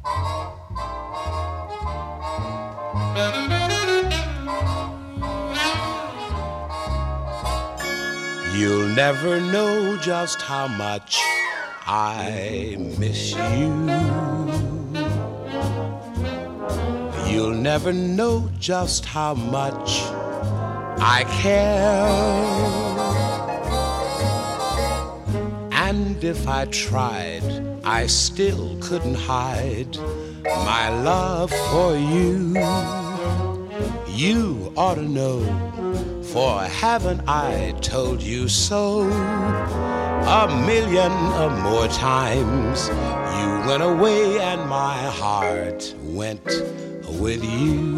You'll never know just how much I miss you. You'll never know just how much I care. And if I tried, I still couldn't hide my love for you. You ought to know, for haven't I told you so? A million or more times you went away and my heart went with you.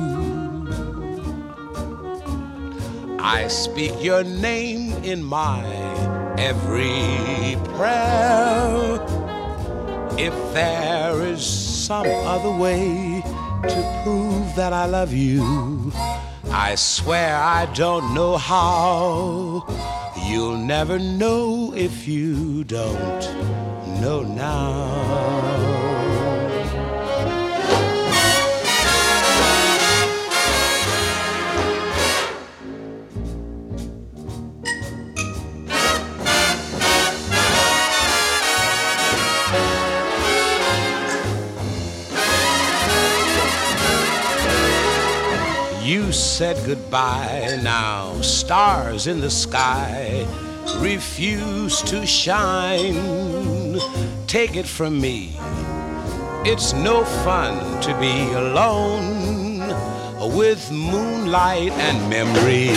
I speak your name in my every prayer. If there is some other way to prove that I love you, I swear I don't know how. You'll never know if you don't know now. You said goodbye, now stars in the sky refuse to shine. Take it from me, it's no fun to be alone with moonlight and memory.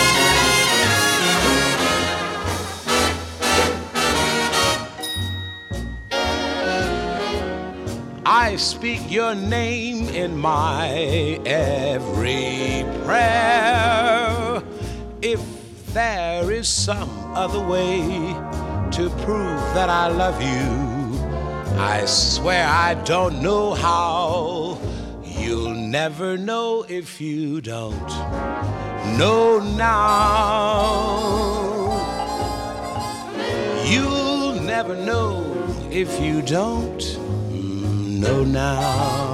I speak your name in my every prayer. If there is some other way to prove that I love you, I swear I don't know how. You'll never know if you don't know now. You'll never know if you don't know now.